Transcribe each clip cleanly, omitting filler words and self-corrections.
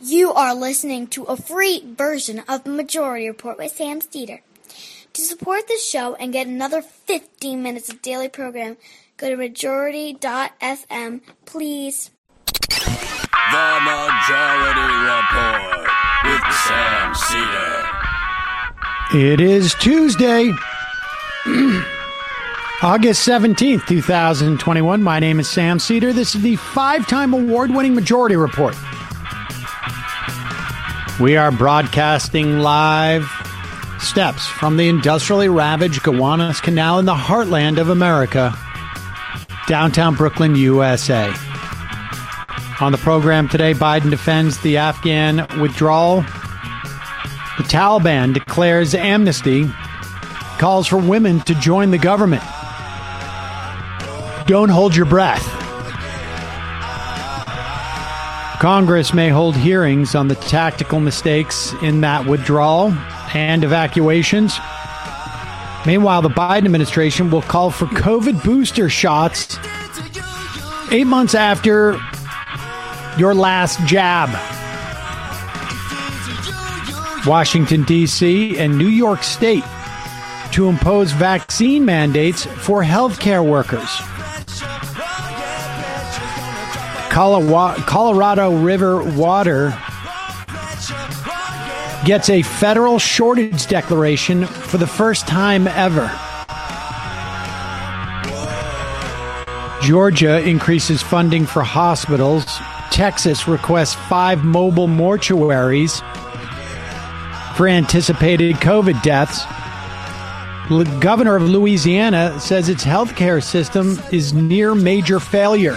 You are listening to a free version of the Majority Report with Sam Steeder. To support this show and get another 15 minutes of daily program, go to majority.fm, please. The Majority Report with Sam Steeder. It is Tuesday, August 17th, 2021. My name is Sam Steeder. This is the 5-time award-winning Majority Report. We are broadcasting live steps from the industrially ravaged Gowanus Canal in the heartland of America, downtown Brooklyn, USA. On the program today, Biden defends the Afghan withdrawal. The Taliban declares amnesty, calls for women to join the government. Don't hold your breath. Congress may hold hearings on the tactical mistakes in that withdrawal and evacuations. Meanwhile, the Biden administration will call for COVID booster shots 8 months after your last jab. Washington, D.C. and New York State to impose vaccine mandates for healthcare workers. Colorado River water gets a federal shortage declaration for the first time ever. Georgia increases funding for hospitals. Texas requests 5 mobile mortuaries for anticipated COVID deaths. The governor of Louisiana says its healthcare system is near major failure.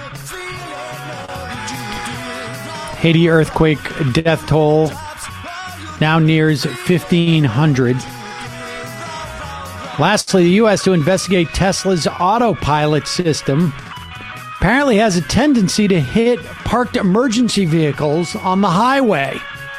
Haiti earthquake death toll now nears 1,500. Lastly, the U.S. to investigate Tesla's autopilot system apparently has a tendency to hit parked emergency vehicles on the highway.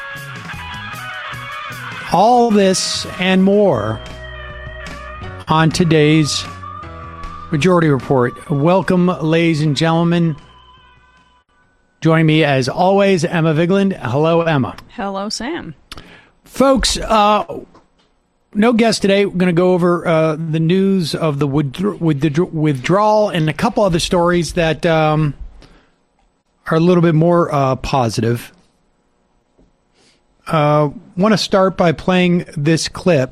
All this and more on today's Majority Report. Welcome, ladies and gentlemen. Joining me, as always, Emma Vigeland. Hello, Emma. Hello, Sam. Folks, no guest today. We're going to go over the news of the withdrawal and a couple other stories that are a little bit more positive. Want to start by playing this clip.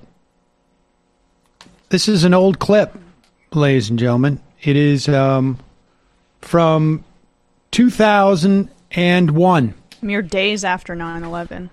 This is an old clip, ladies and gentlemen. It is from 2001. Mere days after 9/11.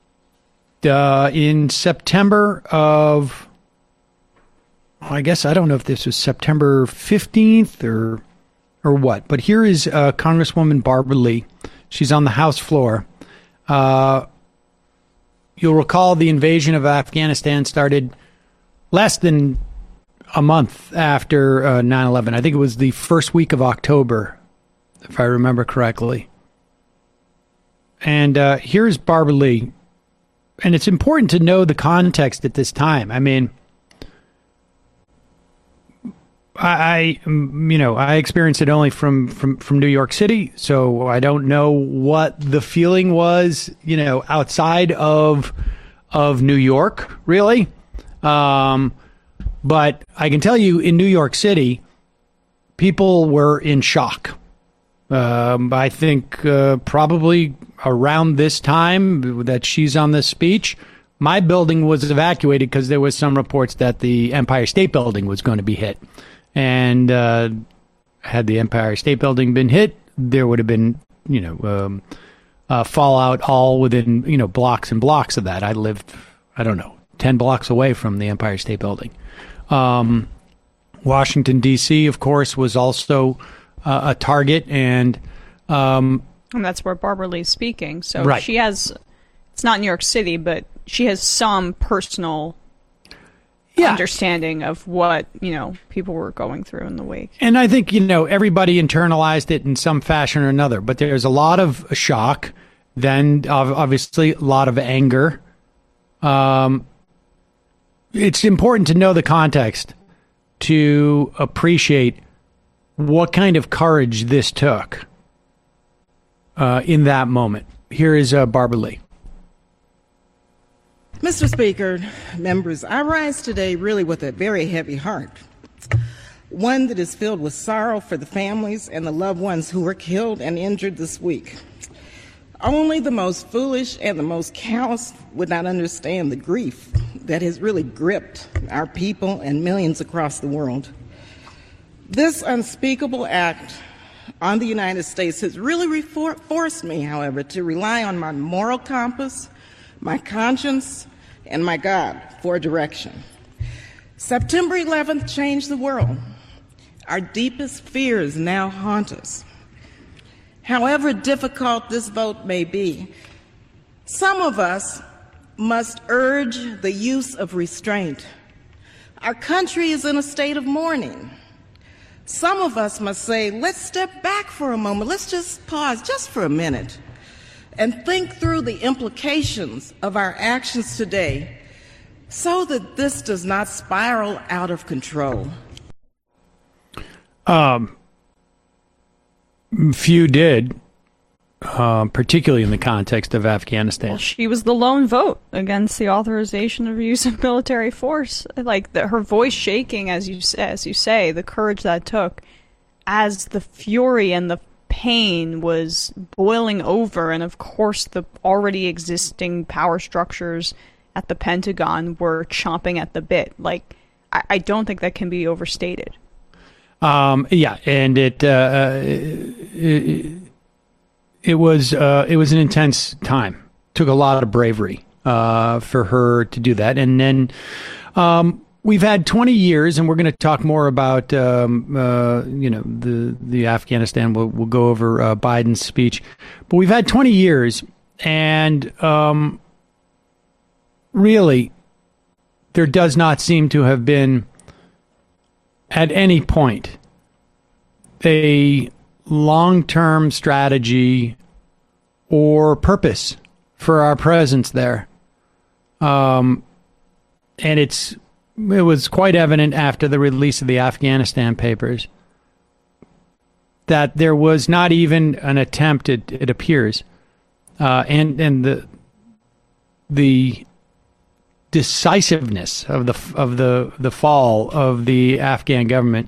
In September of, I guess, I don't know if this was September 15th or what, but here is Congresswoman Barbara Lee. She's on the House floor. You'll recall the invasion of Afghanistan started less than a month after 9/11. I think it was the first week of October, if I remember correctly. And here's Barbara Lee. And it's important to know the context at this time. I mean, I experienced it only from New York City, so I don't know what the feeling was, outside of New York, really. But I can tell you, in New York City, people were in shock. I think probably around this time that she's on this speech, my building was evacuated because there was some reports that the Empire State Building was going to be hit. And had the Empire State Building been hit, there would have been, fallout all within, blocks and blocks of that. I lived, 10 blocks away from the Empire State Building. Washington, D.C., of course, was also a target, and that's where Barbara Lee's speaking. So right. She has, it's not New York City, but she has some personal understanding of what, people were going through in the wake. And I think, everybody internalized it in some fashion or another, but there's a lot of shock, then obviously a lot of anger. It's important to know the context to appreciate what kind of courage this took in that moment. here is Barbara Lee. Mr. Speaker, members, I rise today really with a very heavy heart, one that is filled with sorrow for the families and the loved ones who were killed and injured this week. Only the most foolish and the most callous would not understand the grief that has really gripped our people and millions across the world. This unspeakable act on the United States has really forced me, however, to rely on my moral compass, my conscience, and my God for direction. September 11th changed the world. Our deepest fears now haunt us. However difficult this vote may be, some of us must urge the use of restraint. Our country is in a state of mourning. Some of us must say, let's step back for a moment. Let's just pause just for a minute and think through the implications of our actions today so that this does not spiral out of control. Few did, particularly in the context of Afghanistan. Well, she was the lone vote against the authorization of use of military force. Like her voice shaking, as you say, the courage that took, as the fury and the pain was boiling over, and of course the already existing power structures at the Pentagon were chomping at the bit. Like, I don't think that can be overstated. Yeah, and it was an intense time. Took a lot of bravery for her to do that, and then we've had 20 years, and we're going to talk more about the Afghanistan. We'll go over Biden's speech, but we've had 20 years, and really, there does not seem to have been at any point a long-term strategy or purpose for our presence there. And it was quite evident after the release of the Afghanistan papers that there was not even an attempt, it appears, and the decisiveness of the fall of the Afghan government,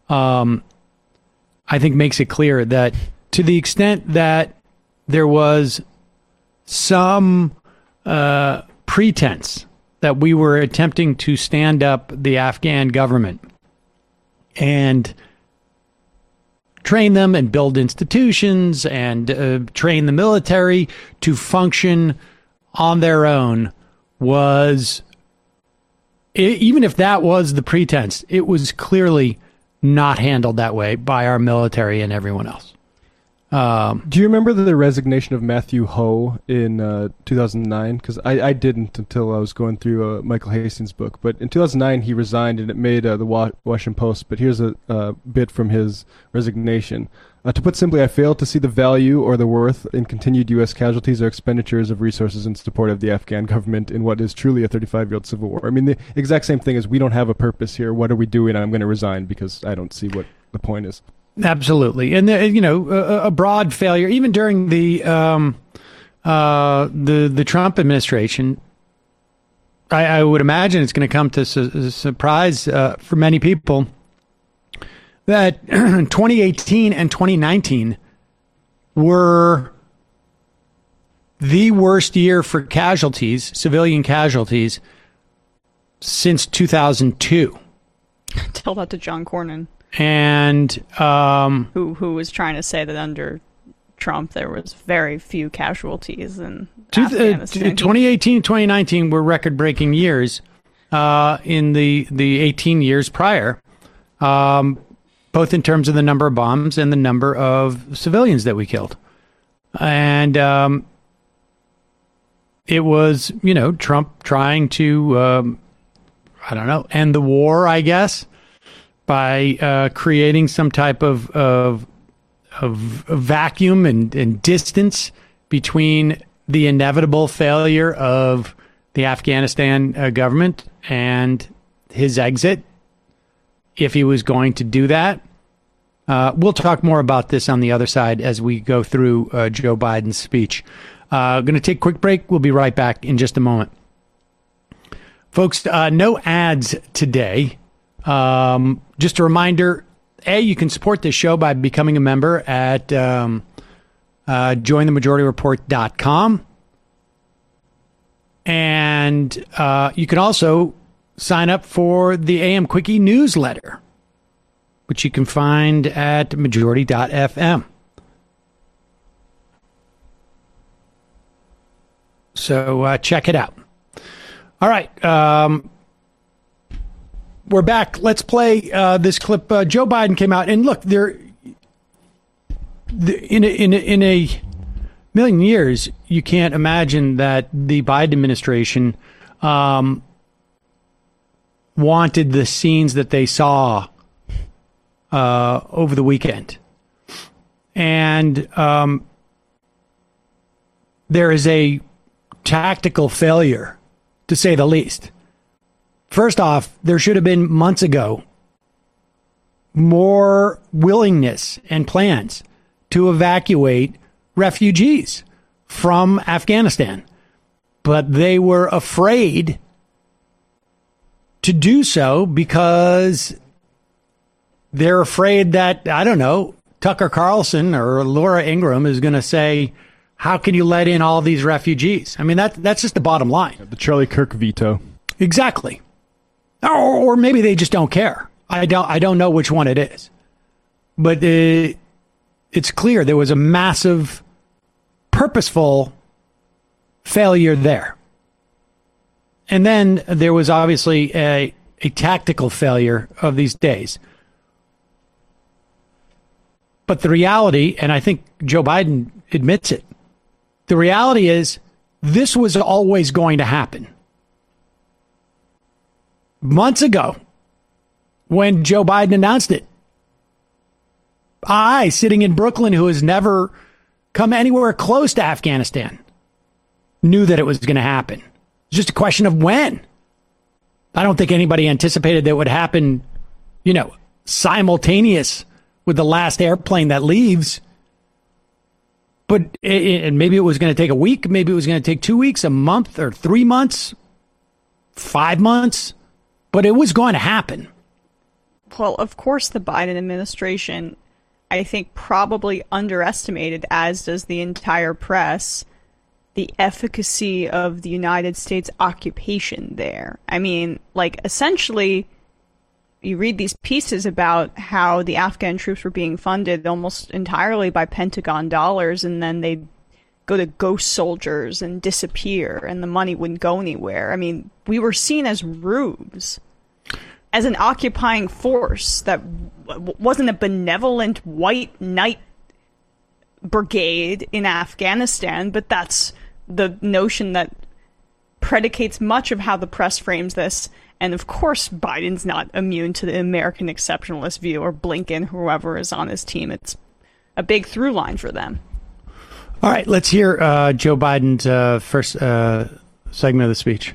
I think makes it clear that to the extent that there was some pretense that we were attempting to stand up the Afghan government and train them and build institutions and train the military to function on their own, was, even if that was the pretense, it was clearly not handled that way by our military and everyone else. Do you remember the resignation of Matthew Ho in 2009? Because I didn't until I was going through Michael Hastings' book. But in 2009, he resigned, and it made the Washington Post. But here's a bit from his resignation. To put simply, I fail to see the value or the worth in continued U.S. casualties or expenditures of resources in support of the Afghan government in what is truly a 35-year-old civil war. I mean, the exact same thing is, we don't have a purpose here. What are we doing? I'm going to resign because I don't see what the point is. Absolutely. And, a broad failure, even during the Trump administration. I would imagine it's going to come to surprise for many people that 2018 and 2019 were the worst year for casualties, civilian casualties, since 2002. Tell that to John Cornyn. And who was trying to say that under Trump there was very few casualties in Afghanistan. 2018 and 2019 were record-breaking years in the 18 years prior, both in terms of the number of bombs and the number of civilians that we killed. And it was, Trump trying to, end the war, I guess, by creating some type of vacuum and distance between the inevitable failure of the Afghanistan government and his exit, if he was going to do that. We'll talk more about this on the other side as we go through Joe Biden's speech. Going to take a quick break. We'll be right back in just a moment. Folks, no ads today. Just a reminder, you can support this show by becoming a member at jointhemajority.report.com. And you can also sign up for the AM Quickie newsletter, which you can find at majority.fm. So check it out. All right. We're back. Let's play this clip. Joe Biden came out, and look, in a million years, you can't imagine that the Biden administration wanted the scenes that they saw over the weekend. And there is a tactical failure, to say the least. First off, there should have been months ago more willingness and plans to evacuate refugees from Afghanistan. But they were afraid to do so because they're afraid that, I don't know, Tucker Carlson or Laura Ingraham is going to say, how can you let in all these refugees? I mean, that's just the bottom line. The Charlie Kirk veto. Exactly. Or maybe they just don't care. I don't know which one it is. But it's clear there was a massive, purposeful failure there. And then there was obviously a tactical failure of these days. But the reality, and I think Joe Biden admits it, the reality is this was always going to happen. Months ago, when Joe Biden announced it, I, sitting in Brooklyn, who has never come anywhere close to Afghanistan, knew that it was going to happen. It's just a question of when. I don't think anybody anticipated that it would happen, simultaneous with the last airplane that leaves. But and maybe it was going to take a week. Maybe it was going to take 2 weeks, a month, or 3 months, 5 months. But it was going to happen. Well, of course, the Biden administration, I think, probably underestimated, as does the entire press, the efficacy of the United States occupation there. I mean, essentially, you read these pieces about how the Afghan troops were being funded almost entirely by Pentagon dollars, and then they'd go to ghost soldiers and disappear, and the money wouldn't go anywhere. I mean, we were seen as rubes, as an occupying force that wasn't a benevolent white knight brigade in Afghanistan, but that's the notion that predicates much of how the press frames this. And of course, Biden's not immune to the American exceptionalist view, or Blinken, whoever is on his team. It's a big through line for them. All right, let's hear Joe Biden's first segment of the speech.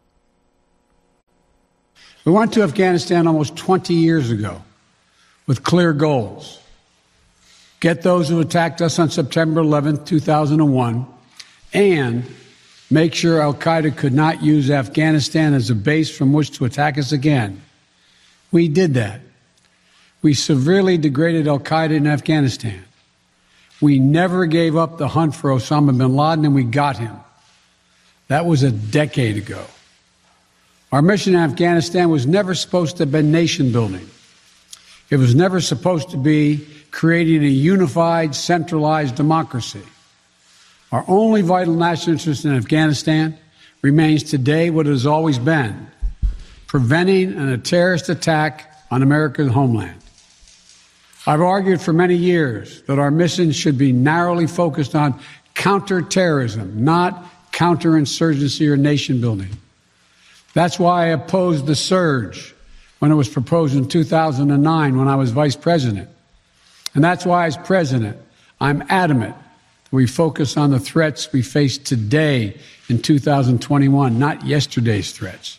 We went to Afghanistan almost 20 years ago with clear goals. Get those who attacked us on September 11th, 2001, and make sure al-Qaeda could not use Afghanistan as a base from which to attack us again. We did that. We severely degraded al-Qaeda in Afghanistan. We never gave up the hunt for Osama bin Laden, and we got him. That was a decade ago. Our mission in Afghanistan was never supposed to have been nation building. It was never supposed to be creating a unified, centralized democracy. Our only vital national interest in Afghanistan remains today what it has always been: preventing a terrorist attack on America's homeland. I've argued for many years that our mission should be narrowly focused on counterterrorism, not counterinsurgency or nation building. That's why I opposed the surge when it was proposed in 2009 when I was vice president. And that's why, as president, I'm adamant that we focus on the threats we face today in 2021, not yesterday's threats.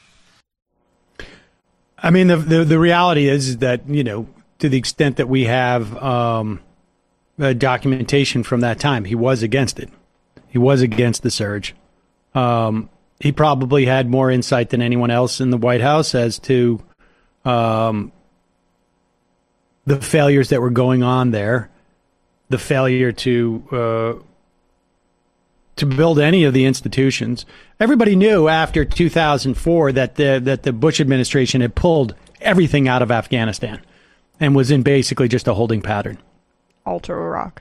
I mean, the reality is that, to the extent that we have documentation from that time, he was against it. He was against the surge. He probably had more insight than anyone else in the White House as to the failures that were going on there, the failure to build any of the institutions. Everybody knew after 2004 that the Bush administration had pulled everything out of Afghanistan and was in basically just a holding pattern. All to Iraq.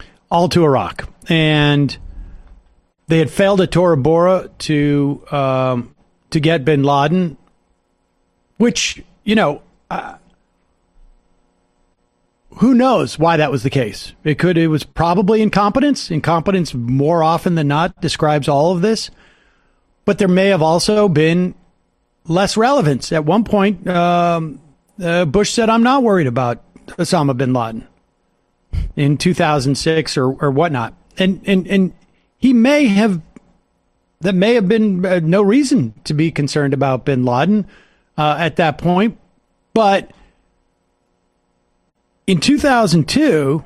And they had failed at Tora Bora to get bin Laden, which, who knows why that was the case? It was probably incompetence. Incompetence more often than not describes all of this. But there may have also been less relevance. At one point, Bush said, I'm not worried about Osama bin Laden in 2006 or whatnot. And he may have been no reason to be concerned about bin Laden at that point. But in 2002,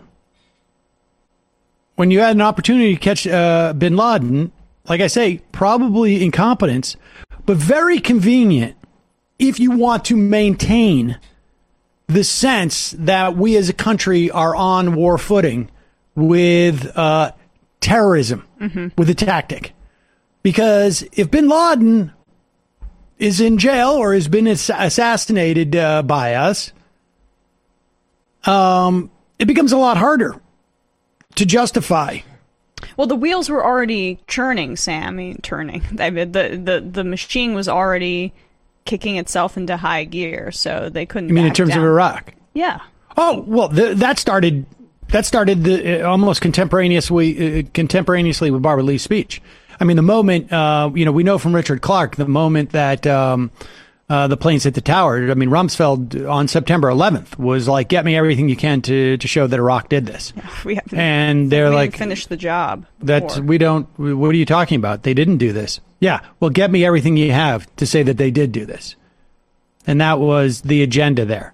when you had an opportunity to catch bin Laden, like I say, probably incompetence, but very convenient if you want to maintain the sense that we as a country are on war footing with terrorism, with a tactic. Because if bin Laden is in jail or has been assassinated by us, it becomes a lot harder to justify. Well, the wheels were already churning, Sam. The machine was already kicking itself into high gear, so they couldn't. You mean in terms of Iraq? Yeah. Oh well, that started almost contemporaneously with Barbara Lee's speech. I mean, the moment we know from Richard Clarke, the moment that the planes hit the tower. I mean, Rumsfeld on September 11th was like, "Get me everything you can to show that Iraq did this." Yeah, they're like, "Finish the job." What are you talking about? They didn't do this. Yeah, well, get me everything you have to say that they did do this, and that was the agenda there.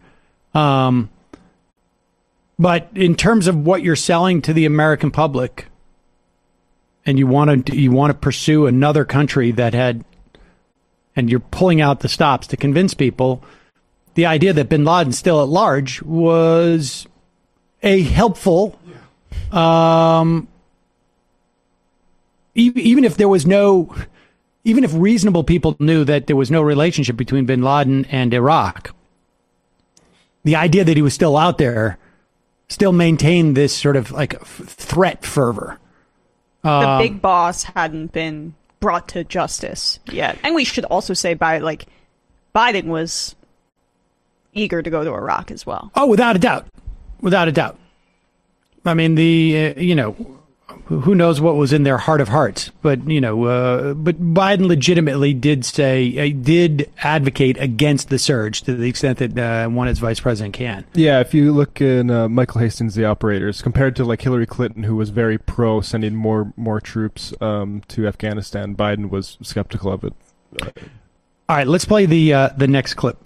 But in terms of what you're selling to the American public, and you want to pursue another country that had. And you're pulling out the stops to convince people, the idea that bin Laden's still at large was a helpful, even if reasonable people knew that there was no relationship between bin Laden and Iraq, the idea that he was still out there still maintained this sort of like threat fervor. The big boss hadn't been brought to justice yet. And we should also say Biden was eager to go to Iraq as well. Oh, without a doubt. I mean, who knows what was in their heart of hearts, but Biden legitimately did advocate against the surge to the extent that one as vice president can. Yeah, if you look in Michael Hastings, The Operators, compared to like Hillary Clinton, who was very pro sending more troops to Afghanistan, Biden was skeptical of it. All right, let's play the next clip.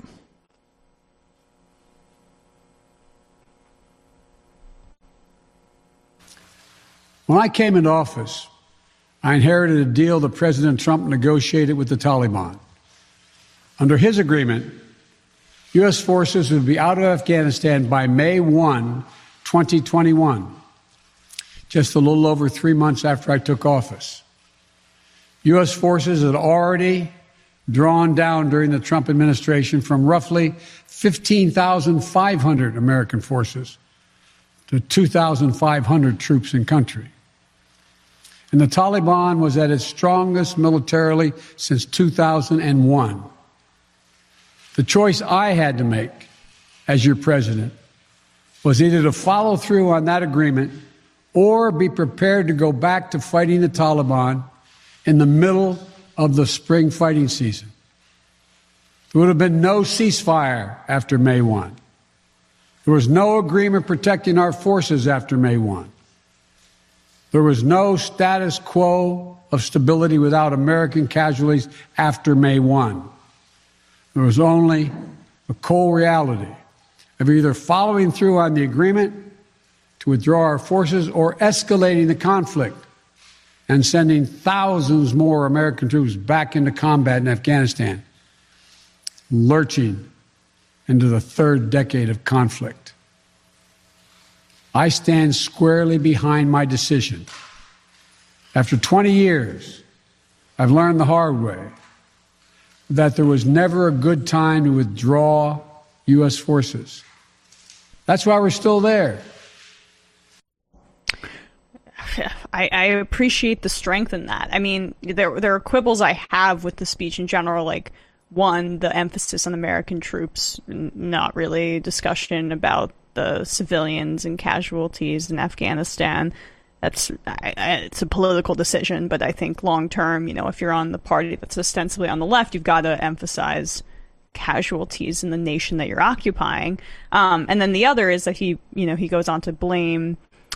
When I came into office, I inherited a deal that President Trump negotiated with the Taliban. Under his agreement, U.S. forces would be out of Afghanistan by May 1, 2021, just a little over 3 months after I took office. U.S. forces had already drawn down during the Trump administration from roughly 15,500 American forces to 2,500 troops in country. And the Taliban was at its strongest militarily since 2001. The choice I had to make as your president was either to follow through on that agreement or be prepared to go back to fighting the Taliban in the middle of the spring fighting season. There would have been no ceasefire after May 1. There was no agreement protecting our forces after May 1. There was no status quo of stability without American casualties after May 1. There was only the cold reality of either following through on the agreement to withdraw our forces or escalating the conflict and sending thousands more American troops back into combat in Afghanistan, lurching into the third decade of conflict. I stand squarely behind my decision. After 20 years, I've learned the hard way that there was never a good time to withdraw U.S. forces. That's why we're still there. I appreciate the strength in that. I mean, there are quibbles I have with the speech in general, like, one, the emphasis on American troops, not really discussion about the civilians and casualties in Afghanistan. It's a political decision, but I think long term, if you're on the party that's ostensibly on the left, you've got to emphasize casualties in the nation that you're occupying. And then the other is that he goes on to blame,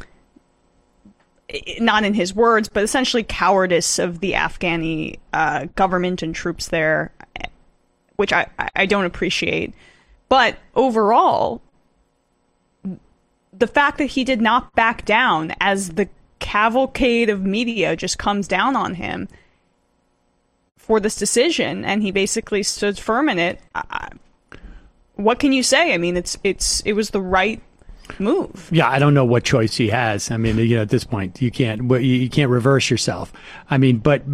not in his words, but essentially cowardice of the Afghani government and troops there, which I don't appreciate. But overall, the fact that he did not back down as the cavalcade of media just comes down on him for this decision, and he basically stood firm in it. What can you say? I mean, it was the right move. Yeah, I don't know what choice he has. I mean, at this point, you can't reverse yourself. I mean, but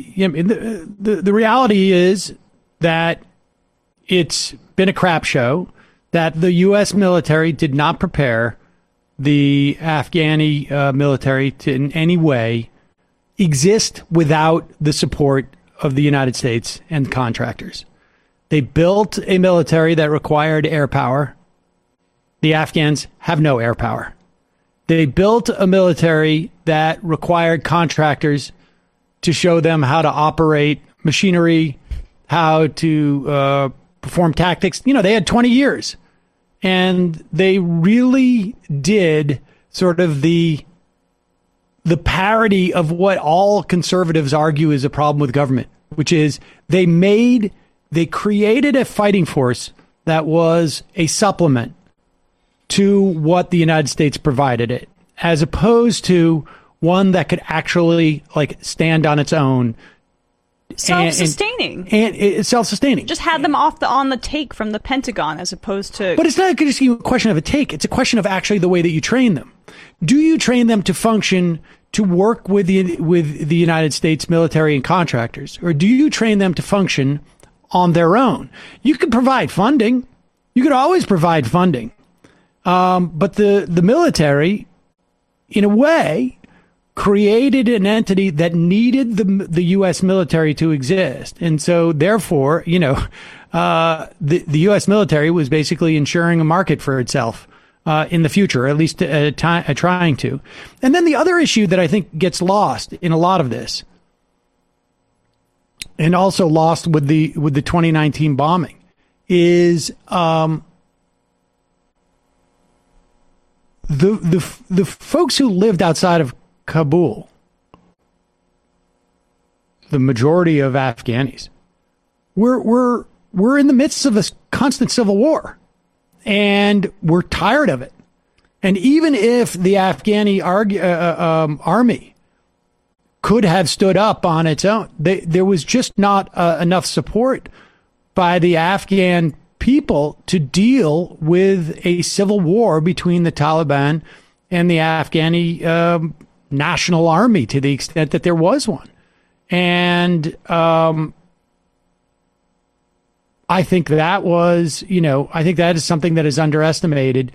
the reality is that it's been a crap show, that the U.S. military did not prepare the Afghani military to in any way exist without the support of the United States and contractors. They built a military that required air power. The Afghans have no air power. They built a military that required contractors to show them how to operate machinery, how to perform tactics. They had 20 years. And they really did sort of the parody of what all conservatives argue is a problem with government, which is they created a fighting force that was a supplement to what the United States provided it, as opposed to one that could actually stand on its own. Self-sustaining. And it's self-sustaining. Just had them on the take from the Pentagon, as opposed to... But it's not just a question of a take. It's a question of actually the way that you train them. Do you train them to function, to work with the United States military and contractors? Or do you train them to function on their own? You could provide funding. You could always provide funding. But the military, in a way, created an entity that needed the U.S. military to exist. And so, therefore, the U.S. military was basically ensuring a market for itself in the future, or at least trying to. And then the other issue that I think gets lost in a lot of this, and also lost with the 2019 bombing, is the folks who lived outside of Kabul, the majority of Afghanis, we're in the midst of a constant civil war, and we're tired of it. And even if the Afghani army could have stood up on its own, there was just not enough support by the Afghan people to deal with a civil war between the Taliban and the Afghani National Army, to the extent that there was one. And I think that was, I think that is something that is underestimated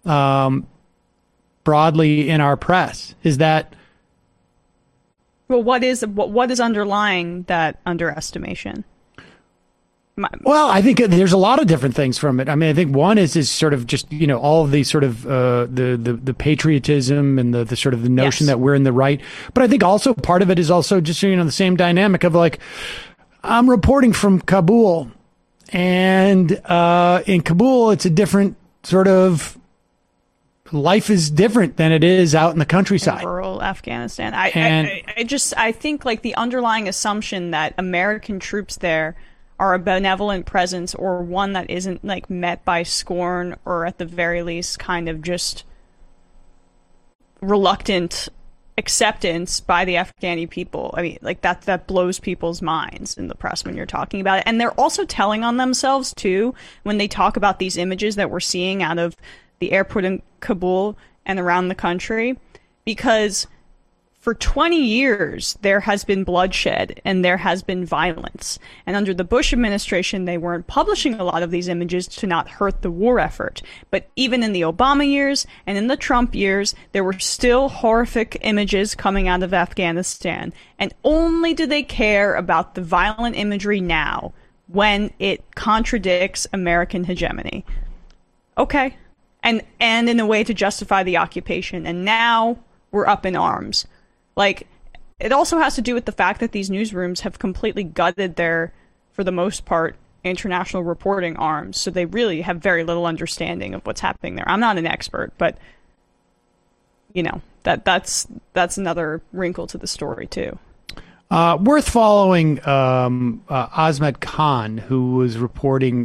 broadly in our press, is that... Well, what is underlying that underestimation? Well, I think there's a lot of different things from it. I mean, I think one is sort of just, all of the sort of the patriotism and the sort of the notion that we're in the right. But I think also part of it is also just, the same dynamic of I'm reporting from Kabul, and in Kabul, it's a different sort of life is different than it is out in the countryside. In rural Afghanistan. I think the underlying assumption that American troops there are a benevolent presence, or one that isn't met by scorn, or at the very least kind of just reluctant acceptance by the Afghani people. I mean, like that blows people's minds in the press when you're talking about it. And they're also telling on themselves too when they talk about these images that we're seeing out of the airport in Kabul and around the country, because for 20 years, there has been bloodshed and there has been violence. And under the Bush administration, they weren't publishing a lot of these images to not hurt the war effort. But even in the Obama years and in the Trump years, there were still horrific images coming out of Afghanistan. And only do they care about the violent imagery now when it contradicts American hegemony. Okay. And in a way to justify the occupation. And now we're up in arms. Like, it also has to do with the fact that these newsrooms have completely gutted their, for the most part, international reporting arms. So they really have very little understanding of what's happening there. I'm not an expert, but, you know, that's another wrinkle to the story, too. Worth following Azmat Khan, who was reporting,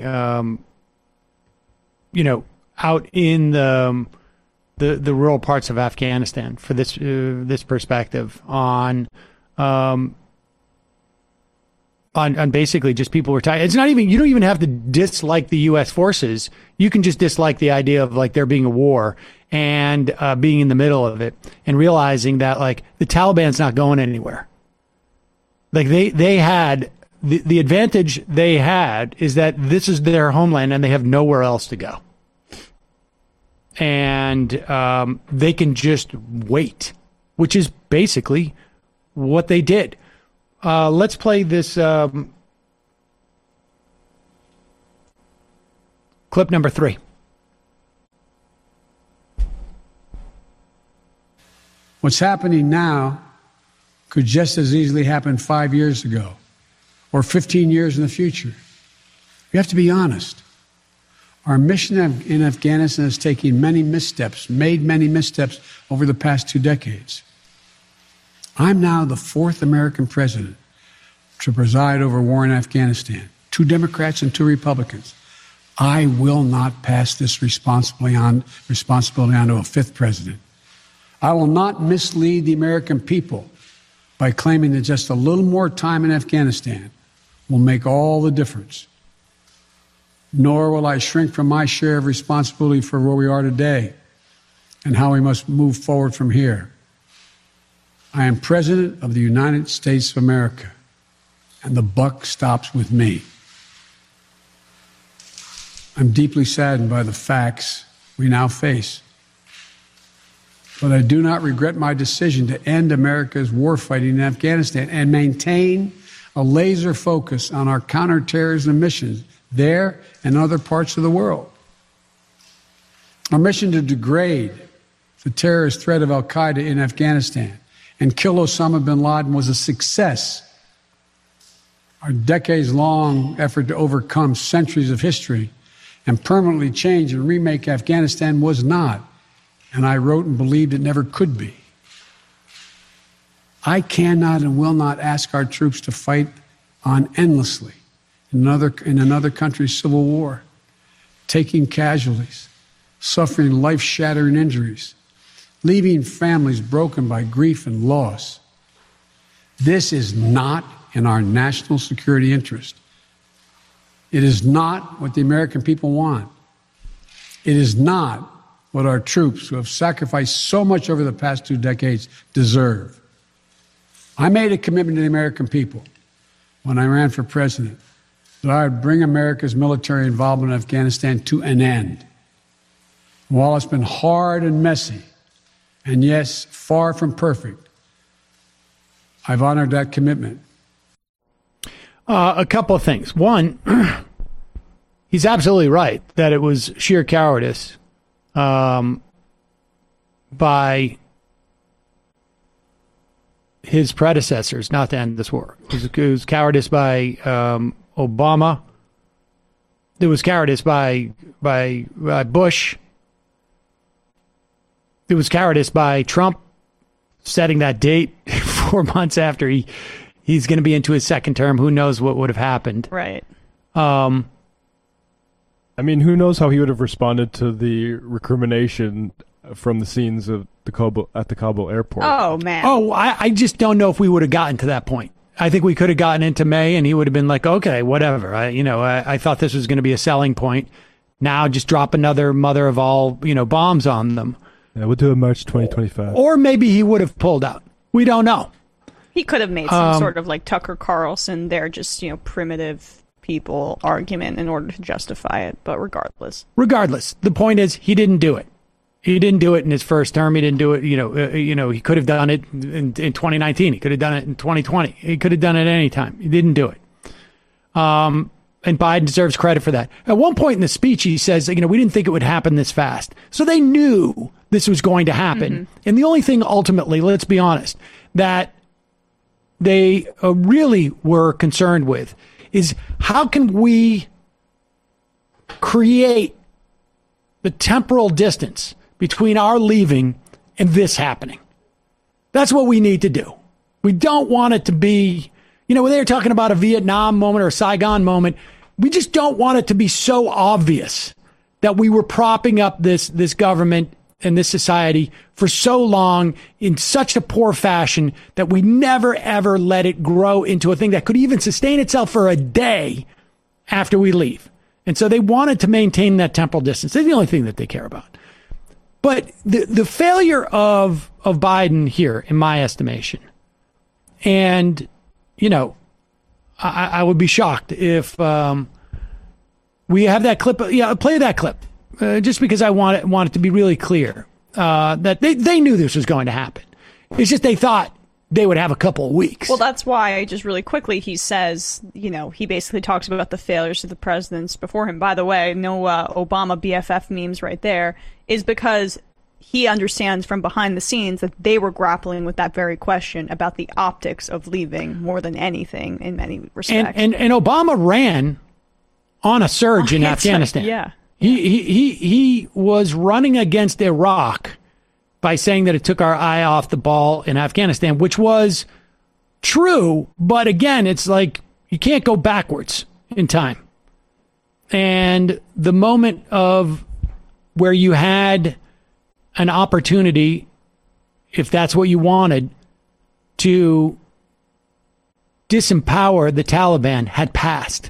out in the rural parts of Afghanistan for this perspective on basically just people retiring. It's not even, you don't even have to dislike the U.S. forces. You can just dislike the idea of like there being a war and being in the middle of it and realizing that like the Taliban's not going anywhere. Like they had the advantage they had is that this is their homeland and they have nowhere else to go. And they can just wait, which is basically what they did. Let's play this clip number 3. What's happening now could just as easily happen 5 years ago or 15 years in the future. You have to be honest. Our mission in Afghanistan is taking many missteps, made many missteps over the past 2 decades. I'm now the 4th American president to preside over war in Afghanistan. 2 Democrats and 2 Republicans. I will not pass this responsibility on to a 5th president. I will not mislead the American people by claiming that just a little more time in Afghanistan will make all the difference. Nor will I shrink from my share of responsibility for where we are today and how we must move forward from here. I am President of the United States of America, and the buck stops with me. I'm deeply saddened by the facts we now face, but I do not regret my decision to end America's warfighting in Afghanistan and maintain a laser focus on our counterterrorism missions there and other parts of the world. Our mission to degrade the terrorist threat of al-Qaeda in Afghanistan and kill Osama bin Laden was a success. Our decades-long effort to overcome centuries of history and permanently change and remake Afghanistan was not, and I wrote and believed it never could be. I cannot and will not ask our troops to fight on endlessly in another country's civil war, taking casualties, suffering life-shattering injuries, leaving families broken by grief and loss. This is not in our national security interest. It is not what the American people want. It is not what our troops, who have sacrificed so much over the past 2 decades, deserve. I made a commitment to the American people when I ran for president that I would bring America's military involvement in Afghanistan to an end. While it's been hard and messy, and yes, far from perfect, I've honored that commitment. A couple of things. One, he's absolutely right that it was sheer cowardice by his predecessors not to end this war. It was cowardice by Obama. There was cowardice by Bush. It was cowardice by Trump setting that date 4 months after he's going to be into his second term. Who knows what would have happened? Right. I mean, who knows how he would have responded to the recrimination from the scenes of the Kabul airport. Oh man. Oh, I just don't know if we would have gotten to that point. I think we could have gotten into May, and he would have been like, okay, whatever. I thought this was going to be a selling point. Now just drop another mother of all, bombs on them. Yeah, we'll do a March 2025. Or maybe he would have pulled out. We don't know. He could have made some sort of like Tucker Carlson, they're just, primitive people argument in order to justify it. But regardless, the point is he didn't do it. He didn't do it in his first term. He didn't do it. He could have done it in 2019. He could have done it in 2020. He could have done it at any time. He didn't do it. And Biden deserves credit for that. At one point in the speech, he says, we didn't think it would happen this fast. So they knew this was going to happen. Mm-hmm. And the only thing ultimately, let's be honest, that they really were concerned with is how can we create the temporal distance between our leaving and this happening. That's what we need to do. We don't want it to be, when they were talking about a Vietnam moment or a Saigon moment, we just don't want it to be so obvious that we were propping up this government and this society for so long in such a poor fashion that we never, ever let it grow into a thing that could even sustain itself for a day after we leave. And so they wanted to maintain that temporal distance. That's the only thing that they care about. But the failure of Biden here, in my estimation, and, I would be shocked if we have that clip. Yeah, play that clip. Just because I want it to be really clear that they knew this was going to happen. It's just they thought they would have a couple of weeks. Well, that's why, just really quickly, he says, he basically talks about the failures of the presidents before him. By the way, no Obama BFF memes right there, is because he understands from behind the scenes that they were grappling with that very question about the optics of leaving more than anything in many respects. And Obama ran on a surge in Afghanistan. Yeah. He was running against Iraq by saying that it took our eye off the ball in Afghanistan, which was true. But again, it's like you can't go backwards in time. And the moment of where you had an opportunity, if that's what you wanted, to disempower the Taliban had passed.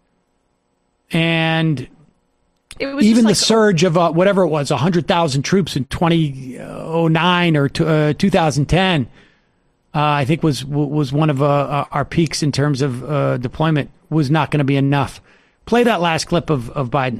And it was even the surge of whatever it was, 100,000 troops in 2009 or 2010, I think was one of our peaks in terms of deployment, was not going to be enough. Play that last clip of Biden.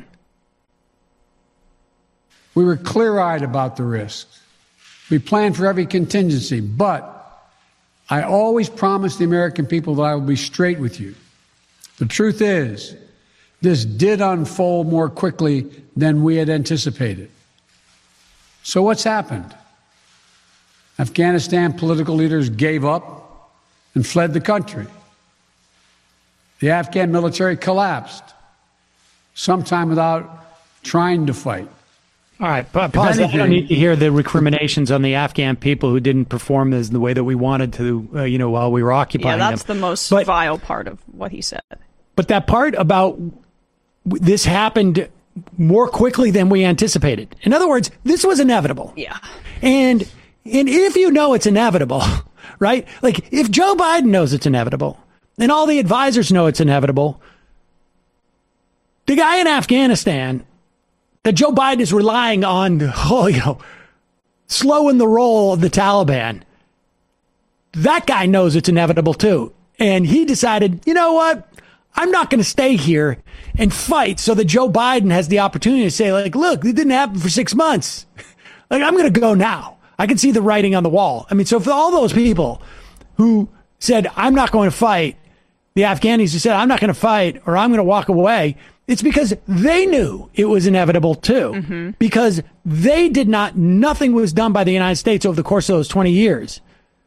We were clear-eyed about the risks. We planned for every contingency, but I always promised the American people that I would be straight with you. The truth is, this did unfold more quickly than we had anticipated. So what's happened? Afghanistan political leaders gave up and fled the country. The Afghan military collapsed, sometime without trying to fight. All right, pause. I don't need to hear the recriminations on the Afghan people who didn't perform as the way that we wanted to, while we were occupying them. Yeah, that's the most vile part of what he said. But that part about this happened more quickly than we anticipated. In other words, this was inevitable. Yeah. And if you know it's inevitable, right? Like if Joe Biden knows it's inevitable and all the advisors know it's inevitable, the guy in Afghanistan that Joe Biden is relying on, slowing the roll of the Taliban, that guy knows it's inevitable too. And he decided, you know what? I'm not going to stay here and fight so that Joe Biden has the opportunity to say, like, look, it didn't happen for 6 months. Like, I'm going to go now. I can see the writing on the wall. I mean, so for all those people who said, I'm not going to fight, the Afghanis who said, I'm not going to fight or I'm going to walk away, it's because they knew it was inevitable too. Mm-hmm. Because they did nothing was done by the United States over the course of those 20 years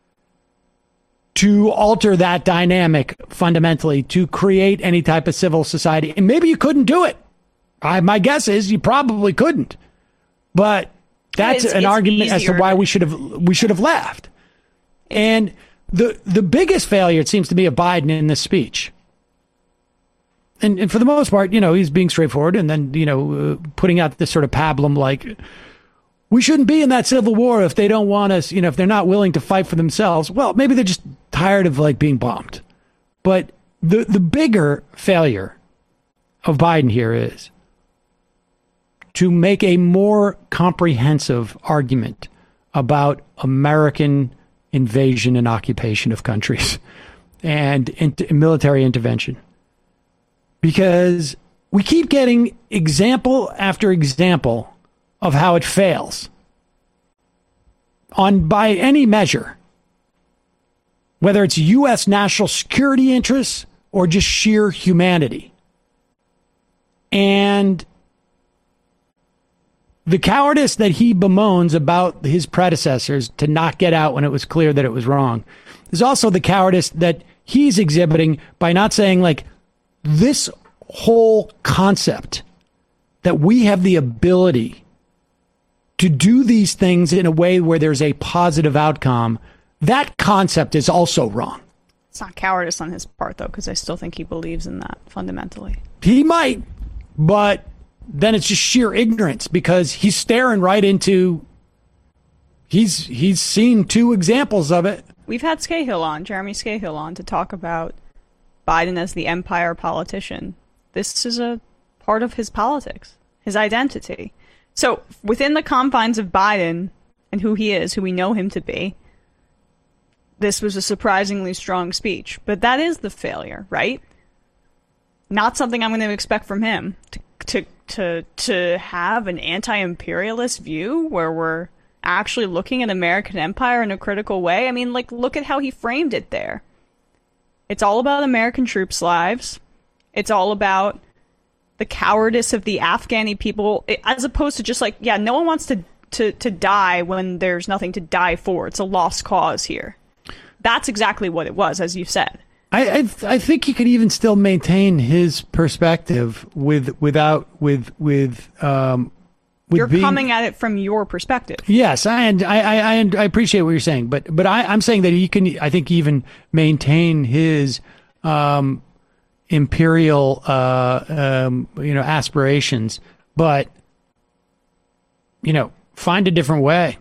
to alter that dynamic fundamentally, to create any type of civil society. And maybe you couldn't do it. My guess is you probably couldn't. But that's an argument as to why we should have left. And the biggest failure, it seems to me, of Biden in this speech, and for the most part, he's being straightforward and then, putting out this sort of pablum like, we shouldn't be in that civil war if they don't want us, if they're not willing to fight for themselves. Well, maybe they're just tired of being bombed. But the bigger failure of Biden here is to make a more comprehensive argument about American invasion and occupation of countries and military intervention. Because we keep getting example after example of how it fails by any measure, whether it's U.S. national security interests or just sheer humanity. And the cowardice that he bemoans about his predecessors to not get out when it was clear that it was wrong is also the cowardice that he's exhibiting by not saying, this whole concept that we have the ability to do these things in a way where there's a positive outcome, that concept is also wrong. It's not cowardice on his part, though, because I still think he believes in that fundamentally. He might, but then it's just sheer ignorance because he's staring right into... He's seen two examples of it. We've had Jeremy Scahill on, to talk about Biden as the empire politician. This is a part of his politics, his identity. So within the confines of Biden and who he is, who we know him to be, this was a surprisingly strong speech. But that is the failure, right? Not something I'm going to expect from him to have an anti-imperialist view where we're actually looking at American empire in a critical way. I mean, look at how he framed it there. It's all about American troops' lives. It's all about the cowardice of the Afghani people, as opposed to just no one wants to die when there's nothing to die for. It's a lost cause here. That's exactly what it was, as you said. I think he could even still maintain his perspective without you're coming at it from your perspective. Yes, I appreciate what you're saying, but I'm saying that he can, I think, even maintain his imperial aspirations, but find a different way.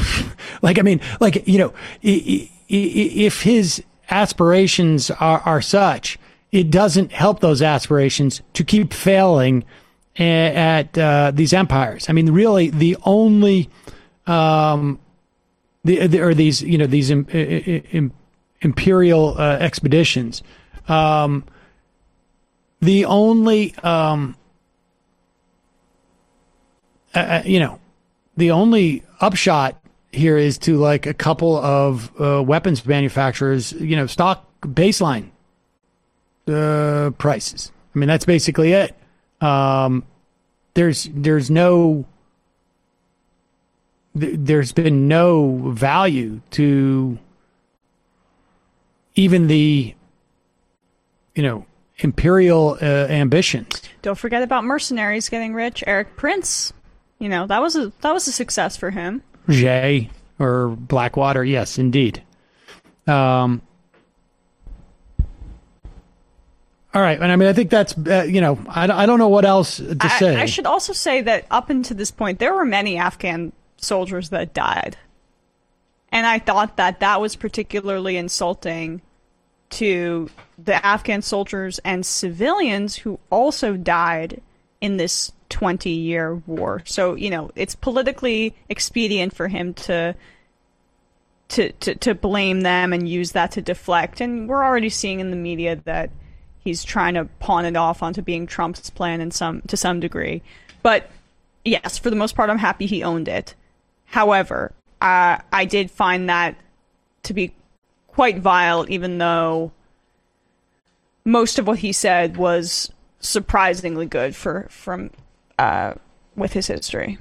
If his aspirations are such, it doesn't help those aspirations to keep failing at these empires. I mean, really, the only these imperial expeditions. The only the only upshot here is to a couple of weapons manufacturers, stock baseline prices. I mean, that's basically it. There's been no value to even the imperial ambitions. Don't forget about mercenaries getting rich. Eric Prince, that was a success for him. Jay or Blackwater, yes, indeed. All right, and I think that's I don't know what else to say. I should also say that up until this point, there were many Afghan soldiers that died, and I thought that was particularly insulting to the Afghan soldiers and civilians who also died in this 20-year war. So, it's politically expedient for him to blame them and use that to deflect. And we're already seeing in the media that he's trying to pawn it off onto being Trump's plan to some degree. But yes, for the most part, I'm happy he owned it. However, I did find that to be quite vile, even though most of what he said was surprisingly good with his history.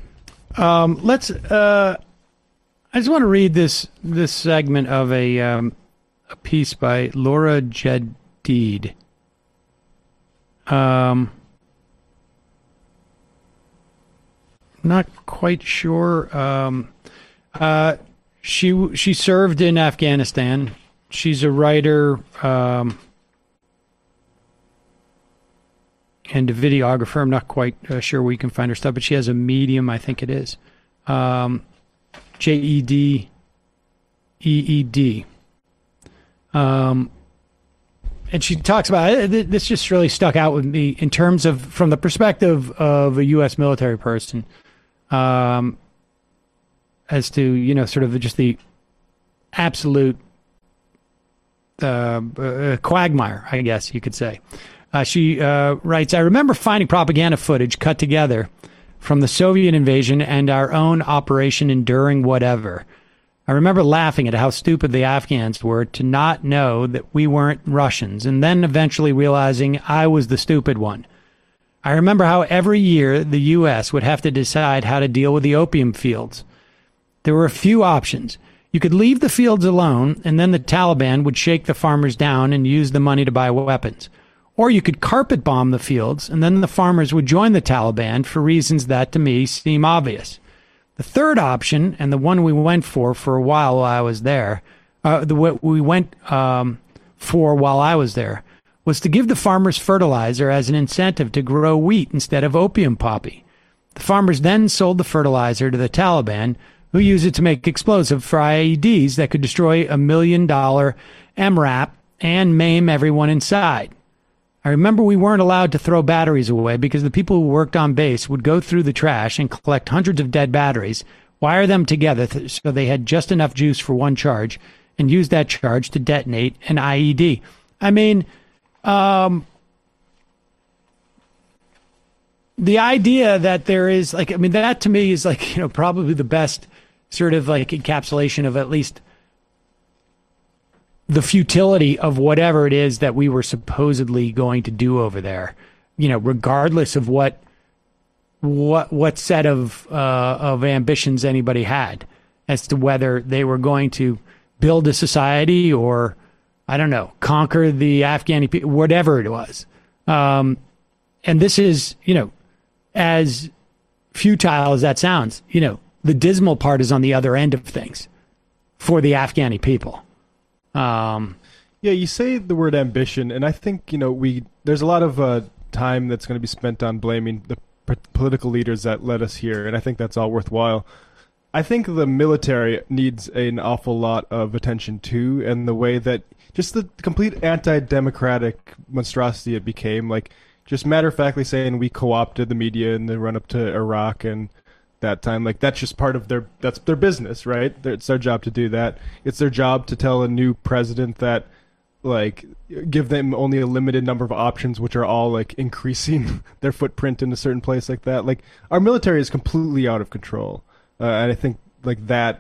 I just want to read this segment of a piece by Laura Jadid. Not quite sure. She served in Afghanistan. She's a writer and a videographer. I'm not quite sure where you can find her stuff, but she has a Medium, I think it is. JEDEED. And she talks about it. This just really stuck out with me in terms of, from the perspective of a U.S. military person, as to, sort of just the absolute quagmire, I guess you could say. She writes, I remember finding propaganda footage cut together from the Soviet invasion and our own Operation Enduring Whatever. I remember laughing at how stupid the Afghans were to not know that we weren't Russians, and then eventually realizing I was the stupid one. I remember how every year the U.S. would have to decide how to deal with the opium fields. There were a few options. You could leave the fields alone, and then the Taliban would shake the farmers down and use the money to buy weapons. Or you could carpet bomb the fields, and then the farmers would join the Taliban for reasons that, to me, seem obvious. The third option, and the one we went for a while while I was there, was to give the farmers fertilizer as an incentive to grow wheat instead of opium poppy. The farmers then sold the fertilizer to the Taliban, who used it to make explosive for IEDs that could destroy $1 million MRAP and maim everyone inside. I remember we weren't allowed to throw batteries away because the people who worked on base would go through the trash and collect hundreds of dead batteries, wire them together so they had just enough juice for one charge, and use that charge to detonate an IED. I mean, the idea that there is, that to me is probably the best sort of encapsulation of at least the futility of whatever it is that we were supposedly going to do over there, regardless of what set of ambitions anybody had as to whether they were going to build a society or, I don't know, conquer the Afghani people, whatever it was. And this is, as futile as that sounds, the dismal part is on the other end of things for the Afghani people. Yeah, you say the word ambition, and I think, there's a lot of time that's going to be spent on blaming the political leaders that led us here, and I think that's all worthwhile. I think the military needs an awful lot of attention too, and the way that just the complete anti-democratic monstrosity it became, just matter-of-factly saying we co-opted the media in the run-up to Iraq and that time, that's just part of that's their business, right? It's their job to do that. It's their job to tell a new president that, give them only a limited number of options, which are all increasing their footprint in a certain place like that. Our military is completely out of control, and I think the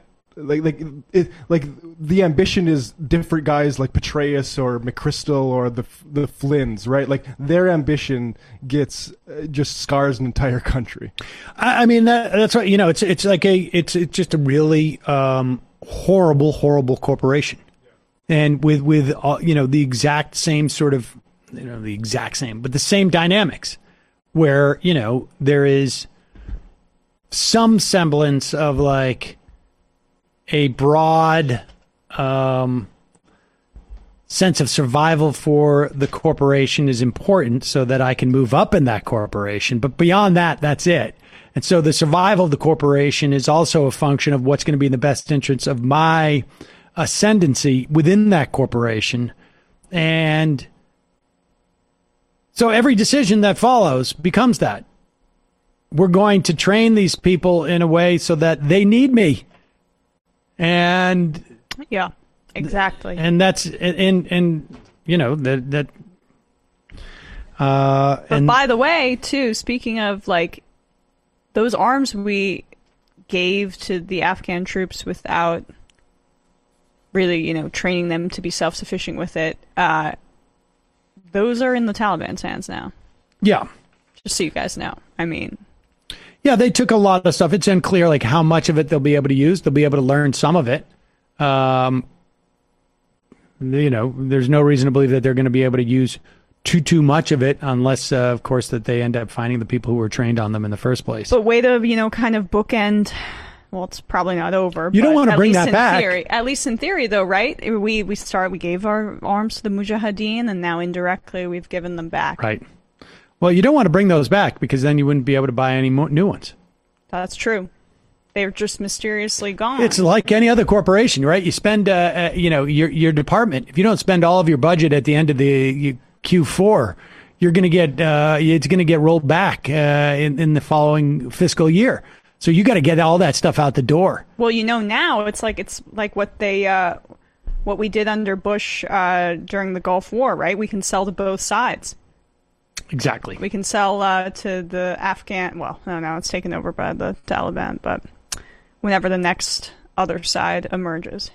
ambition is different guys like Petraeus or McChrystal or the Flynns, right? Their ambition gets just scars an entire country. I mean that's right. It's just a really horrible corporation, and with the exact same sort of but the same dynamics, where there is some semblance of a broad sense of survival for the corporation is important so that I can move up in that corporation. But beyond that, that's it. And so the survival of the corporation is also a function of what's going to be in the best interest of my ascendancy within that corporation. And so every decision that follows becomes that. We're going to train these people in a way so that they need me. And yeah, exactly. And that's and that. But by the way, too, speaking of those arms we gave to the Afghan troops without really, training them to be self-sufficient with it, those are in the Taliban's hands now. Yeah. Just so you guys know. I mean, yeah, they took a lot of stuff. It's unclear how much of it they'll be able to use. They'll be able to learn some of it. There's no reason to believe that they're going to be able to use too much of it, unless, of course, that they end up finding the people who were trained on them in the first place. But way to, kind of bookend. Well, it's probably not over. You don't want to bring that back. At least in theory, though, right? We gave our arms to the Mujahideen, and now indirectly we've given them back. Right. Well, you don't want to bring those back because then you wouldn't be able to buy any new ones. That's true. They're just mysteriously gone. It's like any other corporation, right? You spend, your department. If you don't spend all of your budget at the end of the Q4, you're going to get it's going to get rolled back in the following fiscal year. So you got to get all that stuff out the door. Well, now it's like what we did under Bush during the Gulf War, right? We can sell to both sides. Exactly. We can sell to the Afghan. Well, no, it's taken over by the Taliban, but whenever the next other side emerges.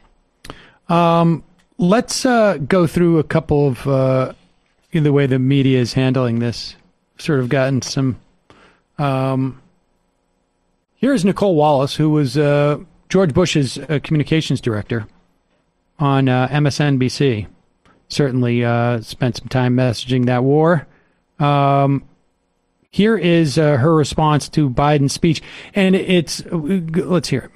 Let's go through a couple of the way the media is handling this. Sort of gotten some. Here's Nicole Wallace, who was George Bush's communications director on MSNBC. Certainly spent some time messaging that war. Here is her response to Biden's speech, and let's hear it.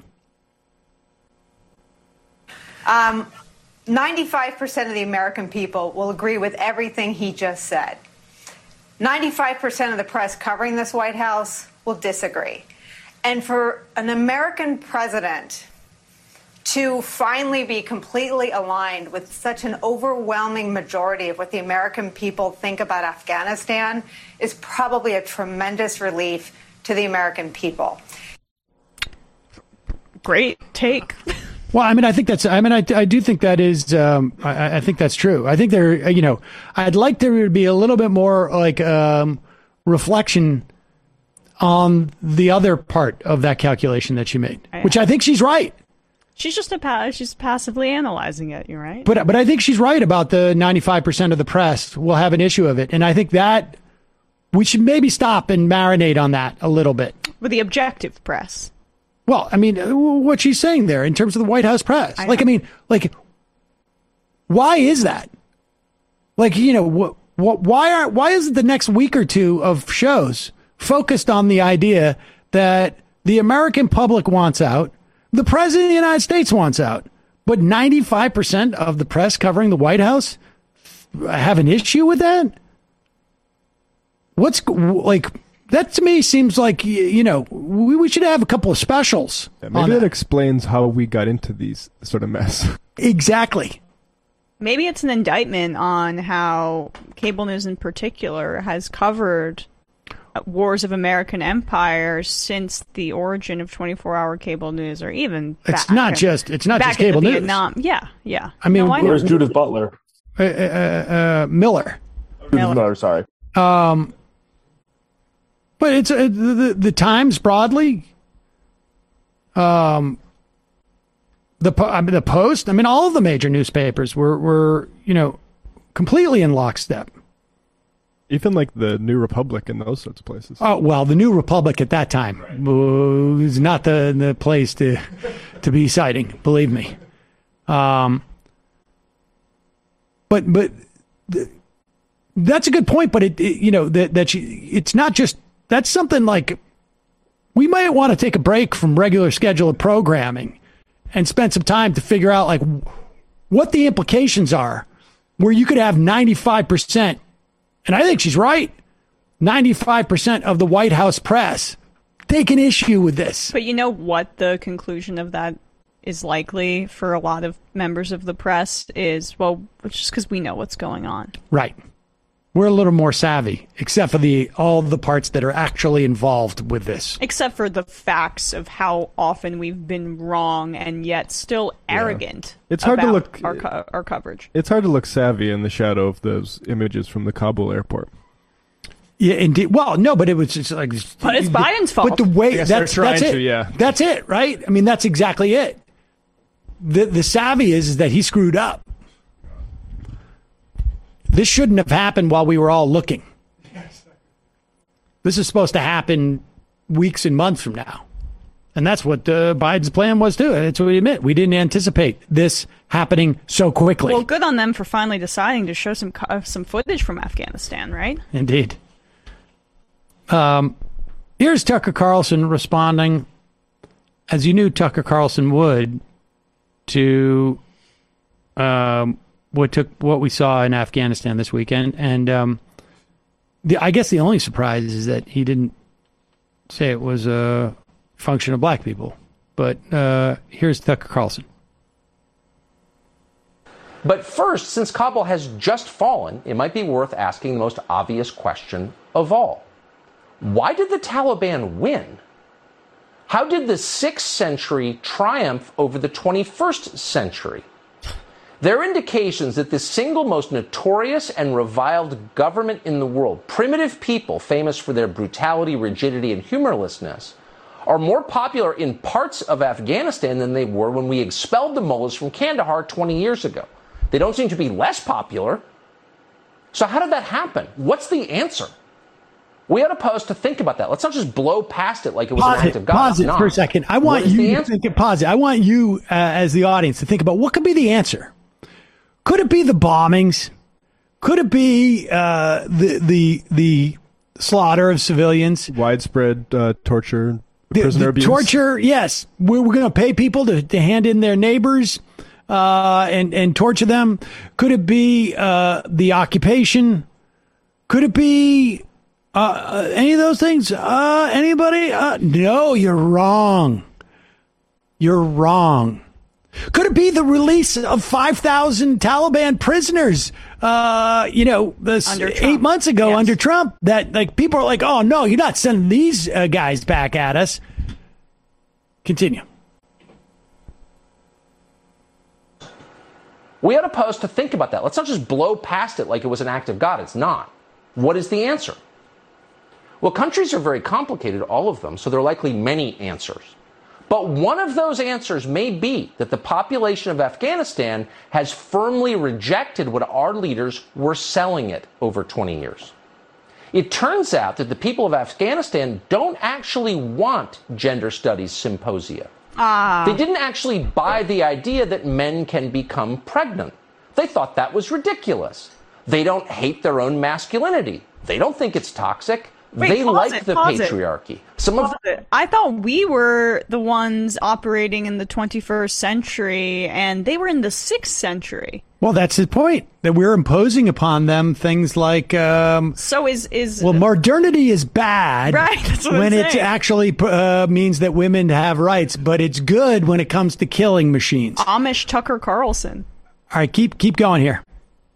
95% of the American people will agree with everything he just said. 95% of the press covering this White House will disagree. And for an American president to finally be completely aligned with such an overwhelming majority of what the American people think about Afghanistan is probably a tremendous relief to the American people. Great take. Well, I do think that is, I think that's true. I think I'd like there to be a little bit more like reflection on the other part of that calculation that she made, which I think she's right. She's just she's passively analyzing it. You're right. But I think she's right about the 95% of the press will have an issue of it. And I think that we should maybe stop and marinate on that a little bit. With the objective press. Well, I mean, what she's saying there in terms of the White House press. Why is that? Why isn't the next week or two of shows focused on the idea that the American public wants out, the president of the United States wants out, but 95% of the press covering the White House have an issue with that? That to me seems like, we should have a couple of specials. Yeah, maybe that explains how we got into these sort of mess. Exactly. Maybe it's an indictment on how cable news in particular has covered wars of American empire since the origin of 24-hour cable news, or even it's not just cable news. Vietnam. Yeah. I mean, where's Judith Butler? Miller. Miller, sorry. But it's the Times broadly. The Post. I mean, all of the major newspapers were completely in lockstep. Even like the New Republic and those sorts of places. Oh, well, the New Republic at that time was not the place to be citing, believe me. But that's a good point. But it's not just, that's something like we might want to take a break from regular scheduled programming and spend some time to figure out like what the implications are, where you could have 95%. And I think she's right. 95% of the White House press take an issue with this. But you know what the conclusion of that is likely for a lot of members of the press is, well, it's just because we know what's going on. Right. We're a little more savvy, except for all the parts that are actually involved with this. Except for the facts of how often we've been wrong and yet still arrogant. It's hard to look our coverage. It's hard to look savvy in the shadow of those images from the Kabul airport. Yeah, indeed. Well, no, but it's like. But it's Biden's fault. But the way that's it. Yeah, that's it, right? I mean, that's exactly it. The savvy is that he screwed up. This shouldn't have happened while we were all looking. This is supposed to happen weeks and months from now. And that's what Biden's plan was, too. That's what we admit. We didn't anticipate this happening so quickly. Well, good on them for finally deciding to show some footage from Afghanistan, right? Indeed. Here's Tucker Carlson responding, as you knew Tucker Carlson would, to what we saw in Afghanistan this weekend. And I guess the only surprise is that he didn't say it was a function of black people. But here's Tucker Carlson. But first, since Kabul has just fallen, it might be worth asking the most obvious question of all. Why did the Taliban win? How did the 6th century triumph over the 21st century? There are indications that the single most notorious and reviled government in the world, primitive people famous for their brutality, rigidity, and humorlessness, are more popular in parts of Afghanistan than they were when we expelled the mullahs from Kandahar 20 years ago. They don't seem to be less popular. So how did that happen? What's the answer? We ought to pause to think about that. Let's not just blow past it like it was an act of God. Pause it for a second. I want you to think. Pause it. I want you, as the audience, to think about what could be the answer. Could it be the bombings? Could it be the slaughter of civilians? Widespread torture, prisoner abuse. Torture, yes. We're going to pay people to hand in their neighbors and torture them. Could it be the occupation? Could it be any of those things? Anybody? No, you're wrong. You're wrong. Could it be the release of 5,000 Taliban prisoners, 8 months ago under Trump? That like people are like, oh, no, you're not sending these guys back at us. Continue. We ought to pause to think about that. Let's not just blow past it like it was an act of God. It's not. What is the answer? Well, countries are very complicated, all of them, so there are likely many answers. But one of those answers may be that the population of Afghanistan has firmly rejected what our leaders were selling it over 20 years. It turns out that the people of Afghanistan don't actually want gender studies symposia. They didn't actually buy the idea that men can become pregnant. They thought that was ridiculous. They don't hate their own masculinity. They don't think it's toxic. They like the patriarchy. I thought we were the ones operating in the 21st century, and they were in the 6th century. Well, that's the point, that we're imposing upon them things like... modernity is bad, right? That's what when I'm it saying. actually means that women have rights, but it's good when it comes to killing machines. Amish Tucker Carlson. All right, keep going here.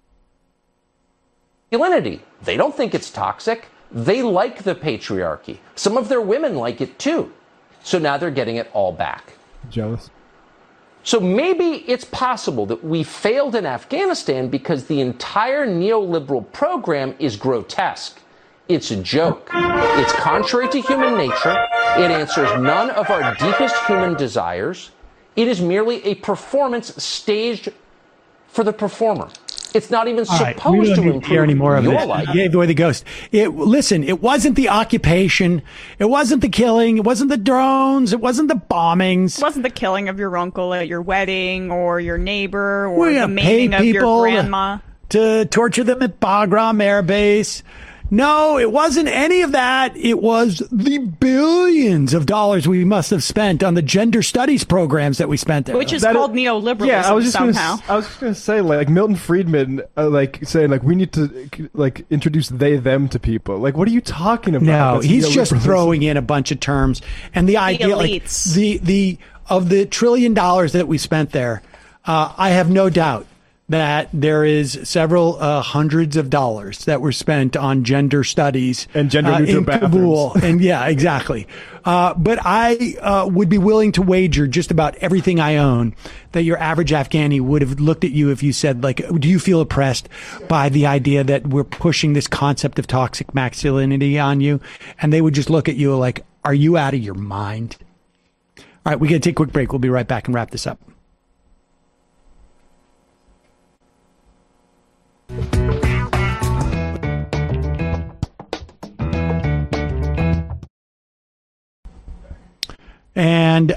Masculinity. They don't think it's toxic. They like the patriarchy. Some of their women like it too. So now they're getting it all back. Jealous. So maybe it's possible that we failed in Afghanistan because the entire neoliberal program is grotesque. It's a joke. It's contrary to human nature. It answers none of our deepest human desires. It is merely a performance staged for the performer. It's not even supposed to improve hear any more of your this. life. You gave away the ghost. Listen, it wasn't the occupation. It wasn't the killing. It wasn't the drones. It wasn't the bombings. It wasn't the killing of your uncle at your wedding or your neighbor or We're the maiming of your grandma. To torture them at Bagram Air Base. No, it wasn't any of that. It was the billions of dollars we must have spent on the gender studies programs that we spent there. Which is called neoliberalism I was just somehow. I was just going to say, like Milton Friedman, saying, we need to, introduce they, them to people. Like, what are you talking about? No, That's he's just neoliberalism. throwing in a bunch of terms. And the idea, elites. of the $1 trillion that we spent there, I have no doubt that there is several hundreds of dollars that were spent on gender studies and gender neutral in Kabul. And yeah, exactly. But I would be willing to wager just about everything I own that your average Afghani would have looked at you if you said, do you feel oppressed by the idea that we're pushing this concept of toxic masculinity on you? And they would just look at you like, are you out of your mind? All right, we got to take a quick break. We'll be right back and wrap this up. And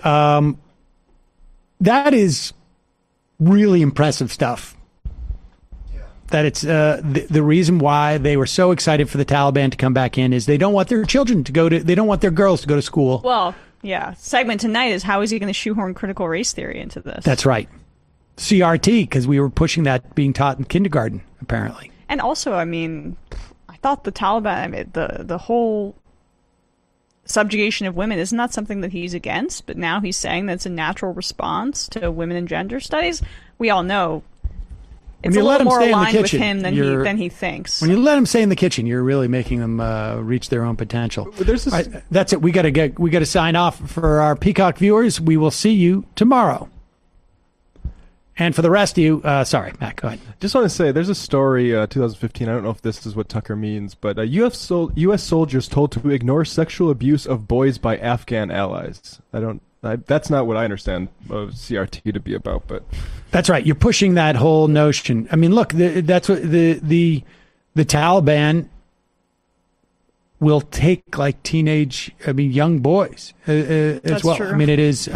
that is really impressive stuff. That it's the reason why they were so excited for the Taliban to come back in is they don't want their children to they don't want their girls to go to school. Well, yeah. Segment tonight is how is he going to shoehorn critical race theory into this? That's right. CRT, because we were pushing that being taught in kindergarten, apparently. And also, I thought the Taliban, the whole subjugation of women, isn't that something that he's against? But now he's saying that's a natural response to women and gender studies. We all know it's a little more aligned with him than he thinks. When you let them stay in the kitchen, you're really making them reach their own potential. That's it. We got to sign off. For our Peacock viewers, we will see you tomorrow. And for the rest of you, sorry, Matt, go ahead. Just want to say, there's a story, 2015, I don't know if this is what Tucker means, but U.S. soldiers told to ignore sexual abuse of boys by Afghan allies. That's not what I understand CRT to be about, but... That's right. You're pushing that whole notion. I mean, look, that's what the Taliban will take like young boys as well. True. I mean, it is...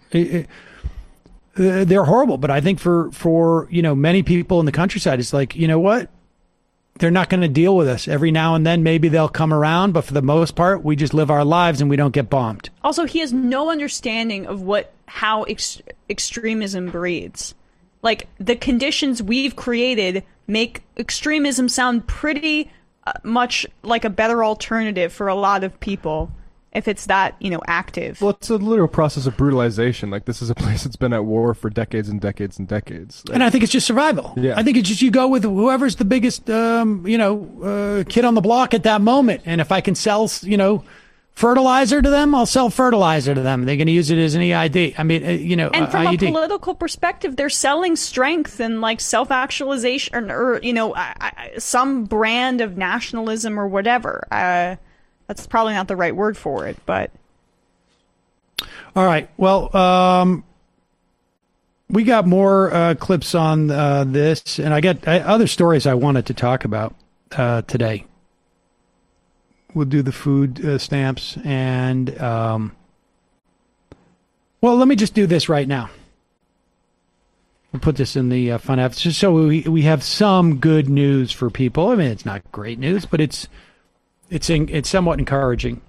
they're horrible, but I think for many people in the countryside, it's like, you know what? They're not going to deal with us. Every now and then, maybe they'll come around, but for the most part, we just live our lives and we don't get bombed. Also, he has no understanding of how extremism breeds. Like, the conditions we've created make extremism sound pretty much like a better alternative for a lot of people. If it's that, active. Well, it's a literal process of brutalization. Like, this is a place that's been at war for decades and decades and decades. And I think it's just survival. Yeah. I think it's just you go with whoever's the biggest, kid on the block at that moment. And if I can sell, fertilizer to them, I'll sell fertilizer to them. They're going to use it as an EID. I mean, And from IED. a political perspective, they're selling strength and like self-actualization or some brand of nationalism or whatever. That's probably not the right word for it, but... All right. Well, we got more clips on this, and I got other stories I wanted to talk about today. We'll do the food stamps, and... well, let me just do this right now. We'll put this in the fun apps, just so we have some good news for people. I mean, it's not great news, but it's somewhat encouraging.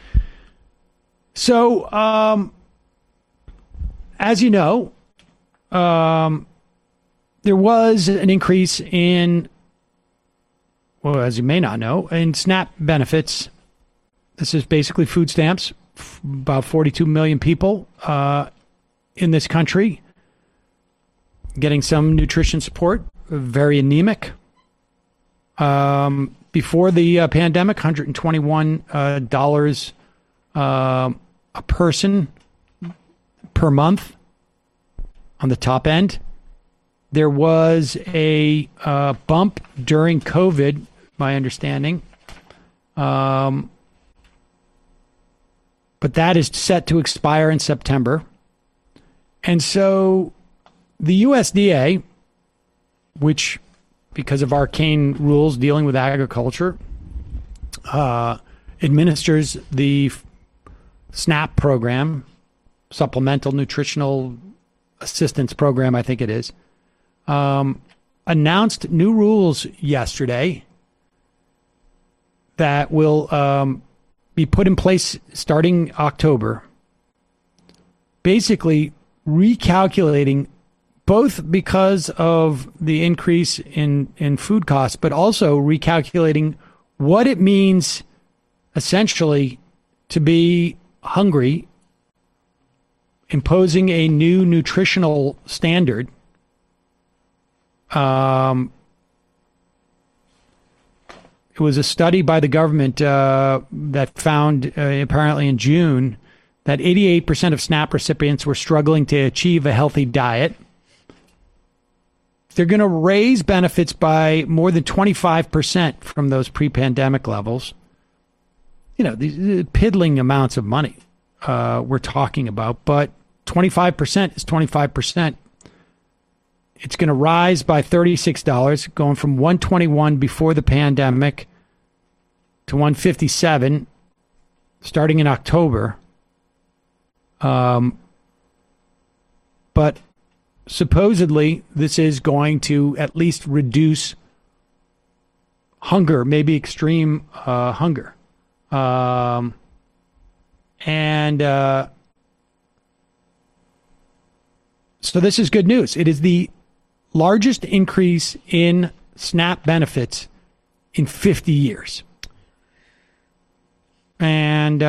So, as you know, there was an increase in, well, as you may not know, in SNAP benefits. This is basically food stamps. About 42 million people in this country getting some nutrition support, very anemic. Before the pandemic, $121 a person per month on the top end. There was a bump during COVID, my understanding. But that is set to expire in September. And so the USDA, which... because of arcane rules dealing with agriculture, administers the SNAP program, Supplemental Nutritional Assistance Program, I think it is, announced new rules yesterday that will be put in place starting October, basically recalculating both because of the increase in food costs, but also recalculating what it means essentially to be hungry, imposing a new nutritional standard. It was a study by the government that found apparently in June that 88% of SNAP recipients were struggling to achieve a healthy diet. They're going to raise benefits by more than 25% from those pre-pandemic levels. These piddling amounts of money we're talking about, but 25% is 25%. It's going to rise by $36, going from $121 before the pandemic to $157 starting in October. But supposedly, this is going to at least reduce hunger, maybe extreme hunger. So this is good news. It is the largest increase in SNAP benefits in 50 years. And,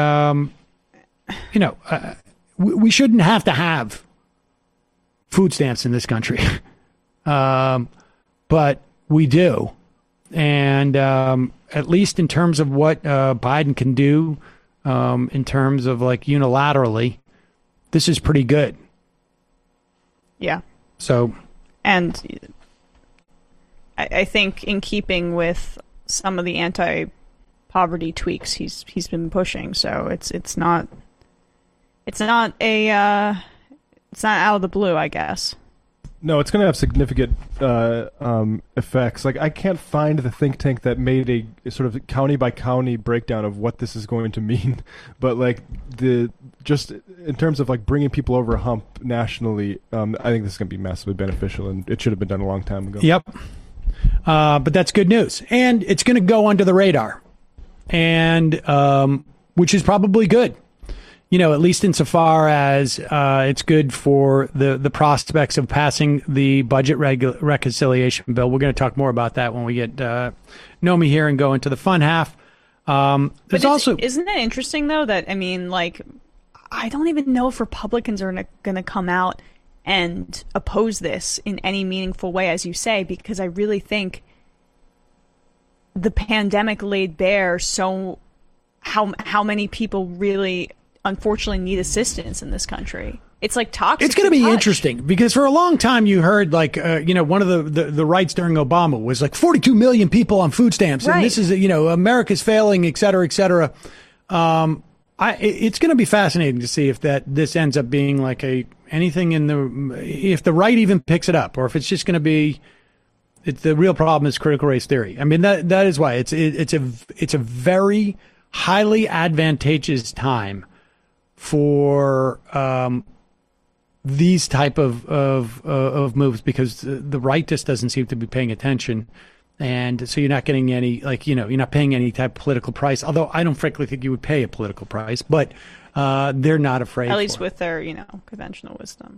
we shouldn't have to have food stamps in this country. But we do. And at least in terms of what Biden can do, in terms of like unilaterally, this is pretty good. Yeah. So. And I think in keeping with some of the anti-poverty tweaks he's been pushing, so it's not out of the blue, I guess. No, it's going to have significant effects. Like, I can't find the think tank that made a sort of county by county breakdown of what this is going to mean. But like just in terms of like bringing people over a hump nationally, I think this is going to be massively beneficial, and it should have been done a long time ago. Yep. But that's good news, and it's going to go under the radar, and which is probably good. At least insofar as it's good for the prospects of passing the budget reconciliation bill. We're going to talk more about that when we get Nomi here and go into the fun half. Isn't it interesting, though, that, I mean, like, I don't even know if Republicans are going to come out and oppose this in any meaningful way, as you say, because I really think the pandemic laid bare how many people really unfortunately need assistance in this country. It's like toxic. It's going to be interesting because for a long time you heard like, one of the rights during Obama was like 42 million people on food stamps. Right. And this is, America's failing, et cetera, et cetera. It's going to be fascinating to see if this ends up being like if the right even picks it up, or if it's just going to be, the real problem is critical race theory. I mean, that is why it's a very highly advantageous time for these type of moves, because the right just doesn't seem to be paying attention, and so you're not getting any you're not paying any type of political price. Although I don't frankly think you would pay a political price, but they're not afraid. At least with their conventional wisdom.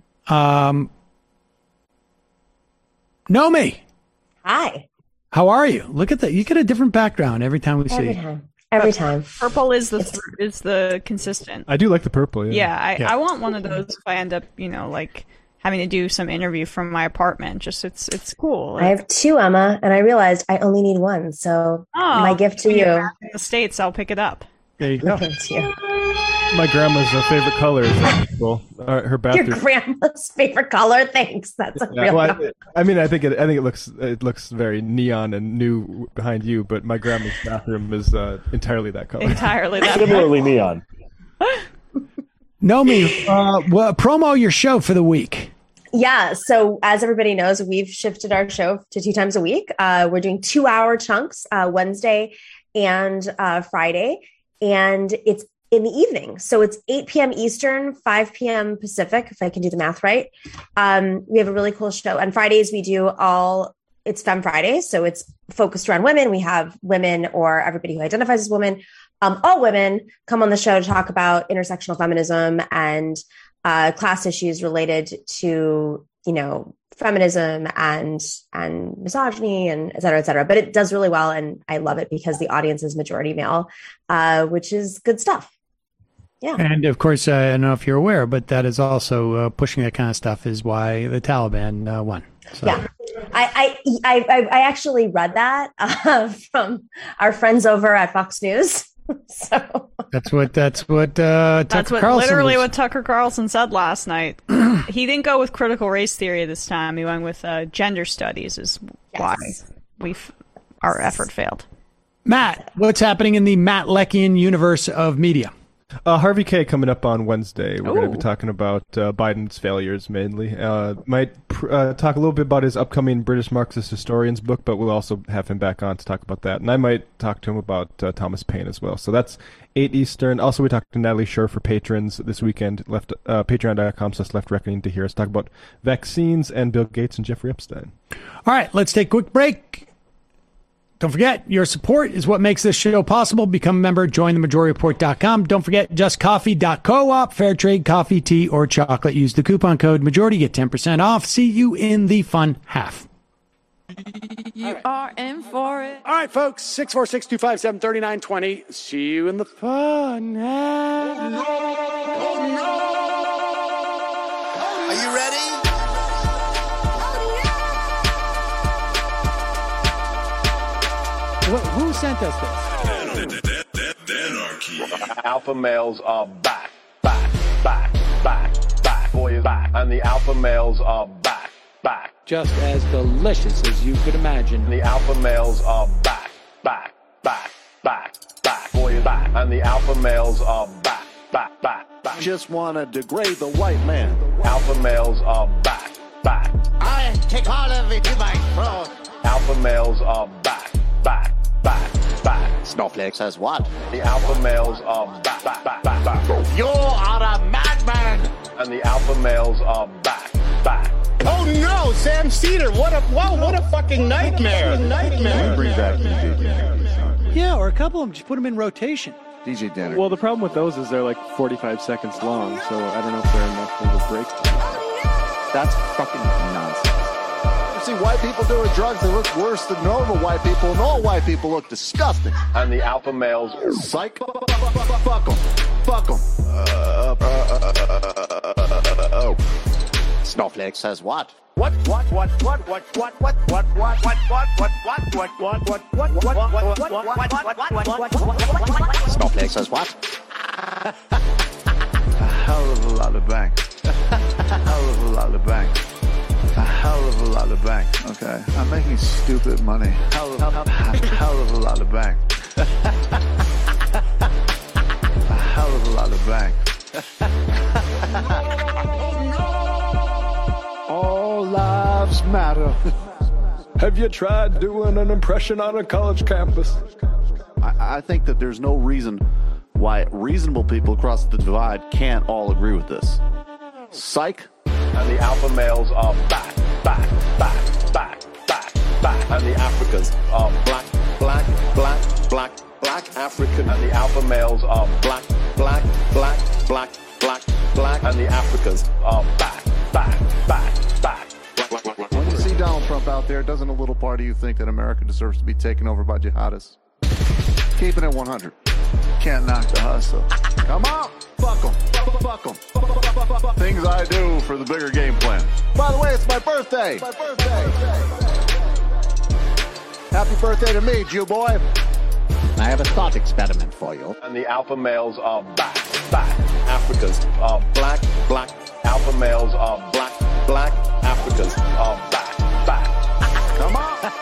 Nomi, hi. How are you? Look at that. You get a different background every time we see you. Every time. Purple is the consistent. I do like the purple. Yeah. I want one of those if I end up, having to do some interview from my apartment. Just it's cool. I have two, Emma, and I realized I only need one. So my gift to you. In the States, I'll pick it up. There you go. Thank you. My grandma's favorite color is her bathroom. Your grandma's favorite color? Thanks. That's a real. Well, I think it looks very neon and new behind you, but my grandma's bathroom is entirely that color. Entirely that. Similarly neon. Nomi, promo your show for the week. Yeah. So as everybody knows, we've shifted our show to 2 times a week. We're doing 2-hour chunks, Wednesday and Friday, and it's in the evening. So it's 8 p.m. Eastern, 5 p.m. Pacific, if I can do the math right. We have a really cool show. On Fridays, we do it's Femme Friday. So it's focused around women. We have women, or everybody who identifies as women. All women come on the show to talk about intersectional feminism and class issues related to, feminism and misogyny and et cetera, et cetera. But it does really well. And I love it because the audience is majority male, which is good stuff. Yeah. And of course, I don't know if you're aware, but that is also pushing that kind of stuff is why the Taliban won. So. Yeah. I actually read that from our friends over at Fox News. So that's what Tucker Carlson what Tucker Carlson said last night. He didn't go with critical race theory this time. He went with gender studies is why our effort failed. Matt, what's happening in the Matt Leckian universe of media? Harvey K coming up on Wednesday. We're going to be talking about Biden's failures mainly. Might talk a little bit about his upcoming British Marxist Historians book, but we'll also have him back on to talk about that. And I might talk to him about Thomas Paine as well. So that's 8 Eastern. Also, we talked to Natalie Scher for patrons this weekend. Patreon.com/Left Reckoning to hear us talk about vaccines and Bill Gates and Jeffrey Epstein. All right, let's take a quick break. Don't forget, your support is what makes this show possible. Become a member, join themajority.com. Don't forget, justcoffee.coop, fair trade coffee, tea, or chocolate. Use the coupon code MAJORITY, get 10% off. See you in the fun half. You are in for it. All right, folks, 646-257-3920. See you in the fun. Oh, no. Are you ready? Who sent us this? Anarchy. Alpha males are back. Boy is back. And the alpha males are back. Just as delicious as you could imagine. The alpha males are back. Boy is back. And the alpha males are back. Just want to degrade the white man. Alpha males are back. I take all of it in my throat. Alpha males are back. Snowflake says what? The alpha males are back. You are a madman. And the alpha males are back. Oh no, Sam Cedar! What a fucking nightmare! Bring back DJ. Yeah, or a couple of them. Just put them in rotation. DJ Denner. Well, the problem with those is they're like 45 seconds long, so I don't know if they're enough of a break. That's fucking nonsense. You see white people doing drugs, they look worse than normal white people, and all white people look disgusting. And the alpha males... Psych. Fuck them. Oh. Snowflake says what? Snowflake says what? A hell of a lot of bank. A hell of a lot of bank. A hell of a lot of bank. Okay, I'm making stupid money. Hell of a lot of bank. A hell of a lot of bank. All lives matter. Have you tried doing an impression on a college campus? I think that there's no reason why reasonable people across the divide can't all agree with this. Psych. And the alpha males are back. And the Africans are black African. And the alpha males are black. And the Africans are back. When you see Donald Trump out there, doesn't a little part of you think that America deserves to be taken over by jihadists? Keeping it 100. Can't knock the hustle. Come on, fuck them. Things I do for the bigger game plan. By the way, it's my birthday. Happy birthday to me, Jew boy. I have a thought experiment for you. And the alpha males are back. Africans are black. Alpha males are black. Africans are back. Come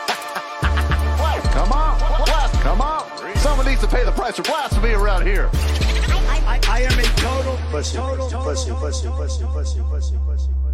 on. Someone needs to pay the price for blasphemy around here. I am a total pussy.